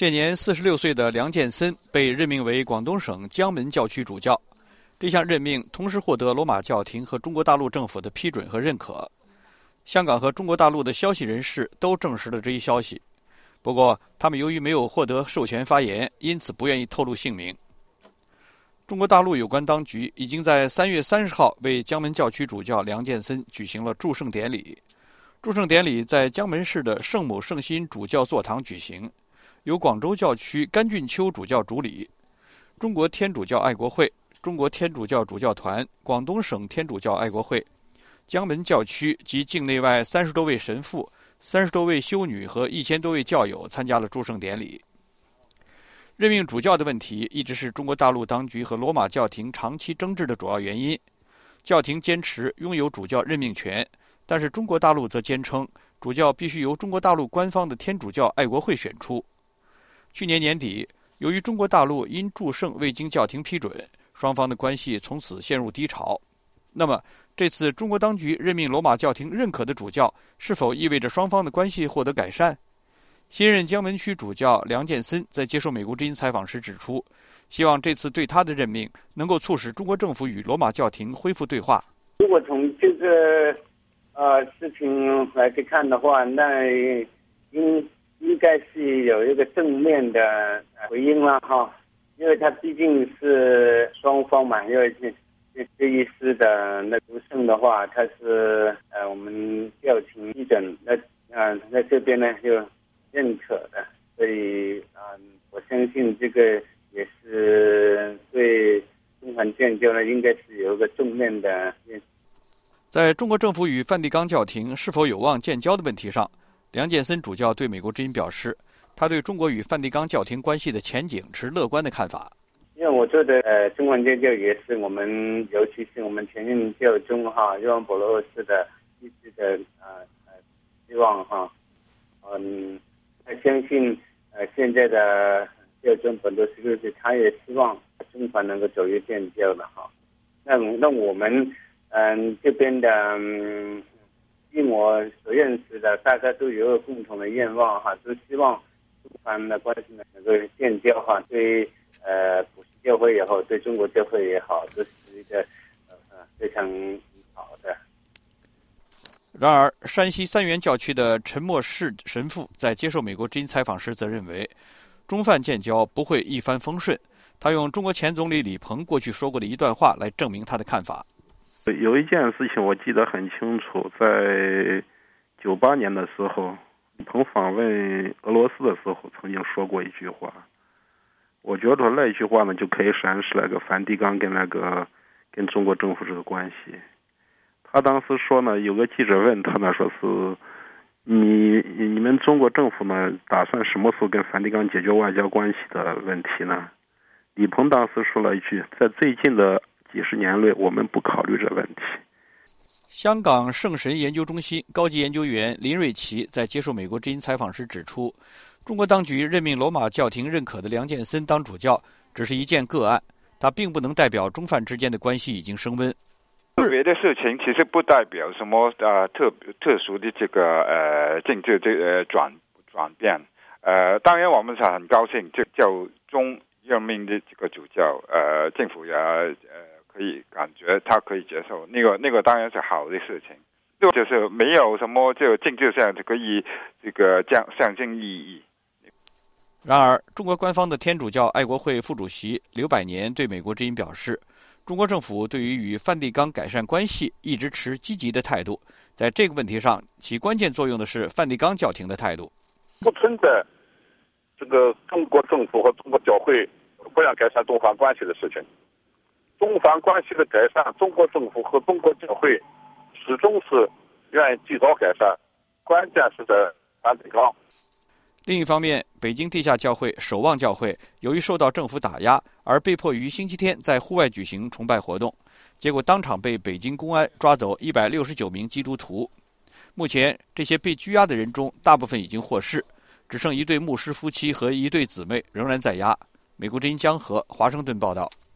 现年46岁的梁建森被任命为广东省江门教区主教。这项任命同时获得罗马教廷和中国大陆政府的批准和认可。香港和中国大陆的消息人士都证实了这一消息，不过他们由于没有获得授权发言，因此不愿意透露姓名。中国大陆有关当局已经在3月30号为江门教区主教梁建森举行了祝圣典礼。祝圣典礼在江门市的圣母圣心主教座堂举行，由广州教区甘俊秋主教主礼。中国天主教爱国会、中国天主教主教团、广东省天主教爱国会、江门教区及境内外30多位神父、30多位修女和1000多位教友参加了祝圣典礼。任命主教的问题一直是中国大陆当局和罗马教廷长期争执的主要原因。教廷坚持拥有主教任命权，但是中国大陆则坚称主教必须由中国大陆官方的天主教爱国会选出。去年年底，由于中国大陆因祝圣未经教廷批准，双方的关系从此陷入低潮。那么这次中国当局任命罗马教廷认可的主教，是否意味着双方的关系获得改善？新任江门区主教梁建森在接受美国之音采访时指出，希望这次对他的任命能够促使中国政府与罗马教廷恢复对话。 如果从这个事情来去看的话，那应该是有一个正面的回应了哈，因为他毕竟是双方嘛，因为这一次的那祝圣的话，他是我们教廷批准，在这边呢就认可的，所以我相信这个也是对中梵建交呢，应该是有一个正面的。 在中国政府与梵蒂冈教廷是否有望建交的问题上，梁建森主教对美国之音表示，他对中国与梵蒂冈教廷关系的前景持乐观的看法。 因为我觉得中梵建交也是我们，尤其是我们前任教宗约翰保罗2世的一直的希望哈。相信现在的教宗本笃十六世他也希望中梵能够走入建交的哈。那我们这边的据我所认识的，大家都有一个共同的愿望哈，都希望中梵的关系能够建交哈，对普世教会也好，对中国教会也好，都是一个非常好的。 然而，山西三原教区的陈默士神父在接受美国之音采访时则认为，中梵建交不会一帆风顺。他用中国前总理李鹏过去说过的一段话来证明他的看法。 有一件事情我记得很清楚，在98年的时候，李鹏访问俄罗斯的时候曾经说过一句话，我觉得那句话呢就可以阐释那个梵蒂冈跟中国政府这个关系。他当时说呢，有个记者问他呢，说是你们中国政府呢打算什么时候跟梵蒂冈解决外交关系的问题呢？李鹏当时说了一句，在最近的几十年内我们不考虑这问题。 香港圣神研究中心高级研究员林瑞琪在接受美国之音采访时指出，中国当局任命罗马教廷认可的梁建森当主教只是一件个案，它并不能代表中梵之间的关系已经升温。 特别的事情其实不代表什么特殊的这个政治转变。当然我们是很高兴这教宗任命的这个主教，政府也可以感觉他可以接受，那个当然是好的事情，就是没有什么这个政治上可以这个象征意义。 然而，中国官方的天主教爱国会副主席刘百年对美国之音表示，中国政府对于与梵蒂冈改善关系一直持积极的态度，在这个问题上起关键作用的是梵蒂冈教廷的态度。 不存在这个中国政府和中国教会不想改善中梵关系的事情。中梵关系的改善，中国政府和中国教会始终是愿意尽早改善，关键是在梵蒂冈。 另一方面，北京地下教会守望教会由于受到政府打压，而被迫于星期天在户外举行崇拜活动，结果当场被北京公安抓走169名基督徒。目前，这些被拘押的人中，大部分已经获释，只剩一对牧师夫妻和一对姊妹仍然在押。美国之音江河华盛顿报道。